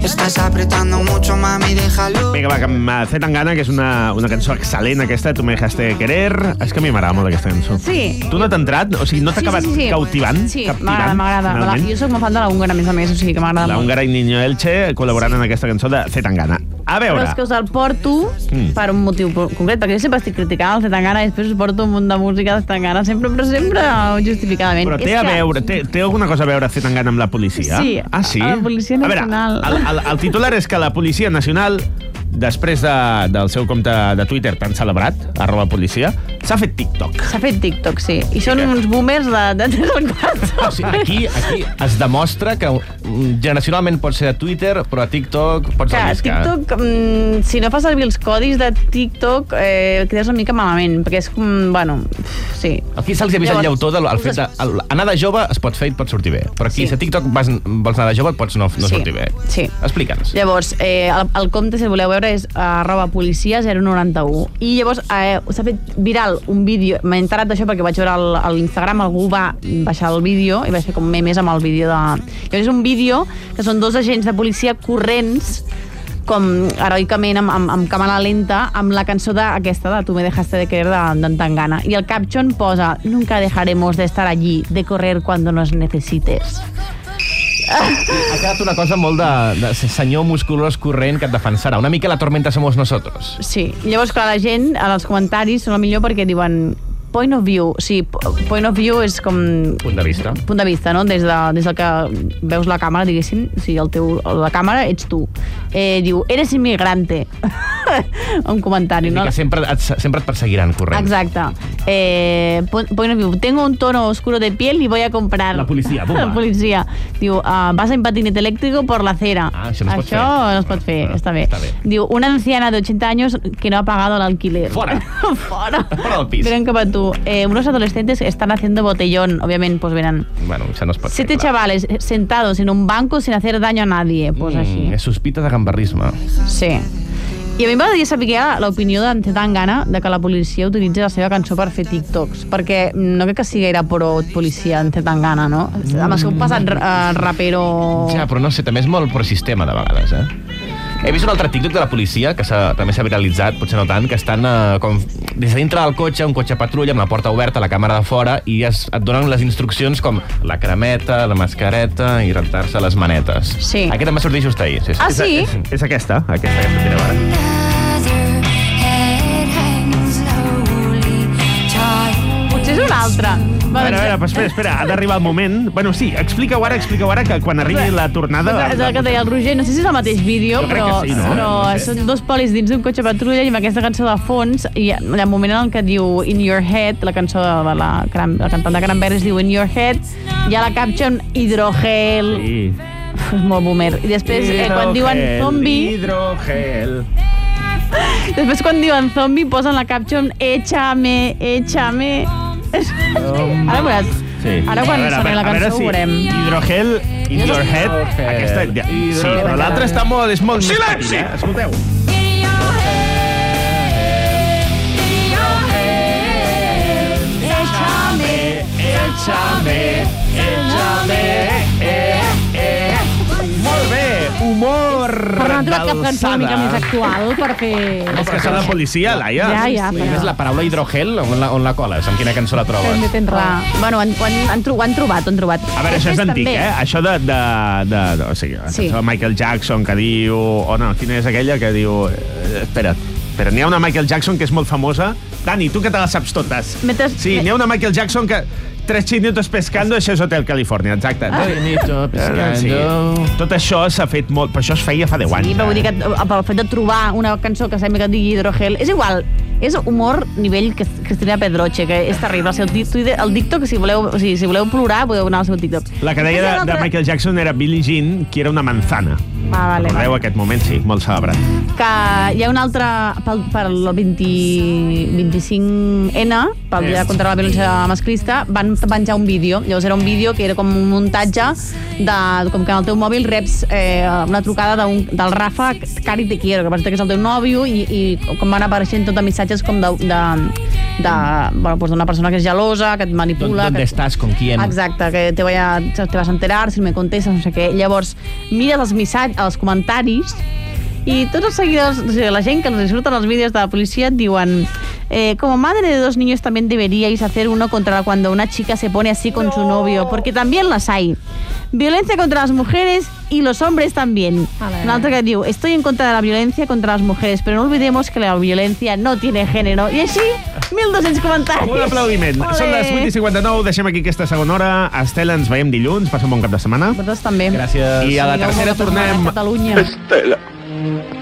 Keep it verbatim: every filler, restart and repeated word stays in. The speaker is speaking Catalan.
Estás apretando mucho, mami, déjalo. Vinga, va, que amb Z Tangana, que és una, una cançó excel·lent aquesta, Tu me dejaste querer. És que a mi m'agrada molt aquesta cançó. Sí. Tu no t'ha entrat? O sigui, no t'ha Sí, acabat sí, sí, sí. cautivant? Sí, Captivant, m'agrada, m'agrada. finalment? Jo soc molt fan de la húngara, a més a més, o sigui que m'agrada La molt. húngara i Niño Elche col·laborant en aquesta cançó de Z Tangana. A veure... Però és que us el porto Mm. per un motiu concret, perquè jo sempre estic criticant el Zetangana i després us porto un munt de música de Zetangana, sempre, però sempre justificadament. Però té, És a que- veure, té, té alguna cosa a veure Z Tangana amb la policia? Sí, Ah, sí? a la Policia Nacional. A veure, el, el, el titular és que la Policia Nacional, després de, del seu compte de Twitter tan celebrat, arroba policia, s'ha fet TikTok. S'ha fet TikTok, sí. I són uns boomers de, de tres al quatre. O sigui, aquí, aquí es demostra que mm, generacionalment pot ser a Twitter, però a TikTok pots Clar, arriscar. TikTok, mm, si no fa servir els codis de TikTok, eh, quedes una mica malament, perquè és com, bueno, sí. Aquí se'ls ha vist el Llavors, llautó del el fet de... El, anar de jove es pot fer i et pot sortir bé, però aquí Sí. si a TikTok vas, vols anar de jove et pots no, no Sí, sortir bé. sí. Explica'ns. Llavors, eh, el, el compte, si el voleu veure, és arroba policia zero noranta u. I llavors eh, s'ha fet viral un vídeo, m'he enterat d'això perquè vaig veure el- a l'Instagram, algú va baixar el vídeo i vaig fer com memes amb el vídeo de... Llavors és un vídeo que són dos agents de policia corrents com heroicament amb, amb, amb càmera lenta amb la cançó d'aquesta de Tu me dejaste de querer de, de Tangana. I el caption posa Nunca dejaremos de estar allí, de correr cuando nos necesites. Ha quedat una cosa molt de, de senyor musculós corrent que et defensarà. Una mica la tormenta somos nosotros. Sí, llavors, clar, la gent, en els comentaris, són el millor perquè diuen point of view, sí, point of view és com... Punt de vista. Punt de vista, no? Des, de, des del que veus la càmera, diguéssim, o sigui, el teu, la càmera ets tu. Eh, diu, eres inmigrante. Un comentari, no? Que sempre et, sempre et perseguiran corrent. Exacte. Eh, point of view, tengo un tono oscuro de piel y voy a comprar... La policia, bomba. La policia. Diu, uh, vas en patinete eléctrico por la acera. Ah, això no es pot això fer. no es pot fer, Bueno, està bé. està bé. Diu, una anciana de ochenta años que no ha pagado el alquiler. Fora. Fora. Fora del pis. Miren cap a tu. Eh, unos adolescentes están haciendo botellón, obviamente, pues verán. Bueno, això no es pot Siete fer, clar. chavales sentados en un banco sin hacer daño a nadie. Pues Mm, així. és sospita de gambarrisme. Sí. I a mi m'agradaria saber l'opinió d'en Zetangana de que la policia utilitzi la seva cançó per fer TikToks, perquè no crec que sigui gaire pro policia en Zetangana, no? Amb el seu passat uh, rapero... Ja, però no sé, també és molt prosistema de vegades, eh? He vist un altre TikTok de la policia, que també s'ha viralitzat, potser no tant, que estan eh, com, des de dintre del cotxe, un cotxe patrulla amb la porta oberta, la càmera de fora, i es, et donen les instruccions com la cremeta, la mascareta i rentar-se les manetes. Sí. Aquest em va sortir just ahir. Sí, sí. Ah, sí? És, és aquesta, aquesta que sentireu ara. Potser és una altra. A veure, a veure, però espera, espera, ha d'arribar el moment. Bueno, sí, explica-ho ara, explica-ho ara, que quan arribi la tornada... És el que deia el Roger, no sé si és el mateix vídeo, Jo crec però, que sí, no? però No sé. són dos polis dins d'un cotxe patrulla i amb aquesta cançó de fons, i el moment en què diu In Your Head, la cançó de la, Cran- la cantant de Cranberries diu In Your Head, hi ha la caption hidrogel... Sí. Uf, és molt boomer. I després, eh, quan diuen zombie... Hidrogel. Després, quan diuen zombie, posen la caption échame, échame... Ara veuràs. Sí. Ara quan A veure, a soni la veure, a veure cançó ho si veurem. Hidrogel, in your head. Aquesta, ja, sí, però l'altra està molt, és molt més petit, eh? Escolteu. Échame, Échame, échame, eh, eh. Molt bé, humor Però no han trobat cap cançó una mica més d'alçada. actual per fer... És que s'ha de policia, Laia. Ja, ja, I però... és la paraula hidrogel, on la, on la coles? Amb quina cançó la trobes? També tens raó. Bueno, han, han, han, tro- ho han trobat, ho han trobat. A veure, això és Després antic, també- eh? Això de... de, de, de o sigui, la Sí. cançó de Michael Jackson que diu... O no, quina és aquella que diu... Eh, espera, però n'hi ha una Michael Jackson que és molt famosa. Dani, tu que te les saps totes. Mentre- Sí, n'hi ha una Michael Jackson que... Tres chinitos pescando, això és Hotel California, exacte. Chinito Sí. Tot això s'ha fet molt... Però això es feia fa deu anys. Sí, però vull dir eh? que el fet de trobar una cançó que sembla que digui hidrogel... És igual, és humor nivell que Cristina Pedroche, que és terrible. El seu Twitter, el TikTok, si voleu, o sigui, si voleu plorar, podeu anar al seu TikTok. La que deia de, de Michael Jackson era Billie Jean, que era una manzana. Ah, vale, Recordeu vale. aquest moment? Sí, molt celebrat. Que hi ha un altre, pel, pel vint, vint-i-cinc ena, pel dia contra la violència masclista, van penjar un vídeo. Llavors era un vídeo que era com un muntatge de, com que en el teu mòbil reps eh, una trucada d'un, del Rafa, Cari te quiero, que parece que és el teu nòvio, i, i com van apareixent tot de missatges com de, de de, bueno, pues d'una persona que és gelosa, que et manipula... ¿Dónde que... estás? ¿Con quién? Exacte, que te, vaya, te vas a enterar si me contestes, no sé què. Llavors, mires els missatges, els comentaris, i tots els seguidors, o sigui, la gent que els surten els vídeos de la policia et diuen eh, como madre de dos niños también deberíais hacer uno contra cuando una chica se pone así con no. su novio, porque también las hay. Violencia contra las mujeres y los hombres también. Un altre que diu, estoy en contra de la violencia contra las mujeres, pero no olvidemos que la violencia no tiene género. I així, mil dos-cents comentaris. Un aplaudiment. Olé. Són les vuit i cinquanta-nou, deixem aquí aquesta segona hora. Estela, ens veiem dilluns, passa un bon cap de setmana. Vosaltres també. Gràcies. I a la tercera tornem... Catalunya. Estela.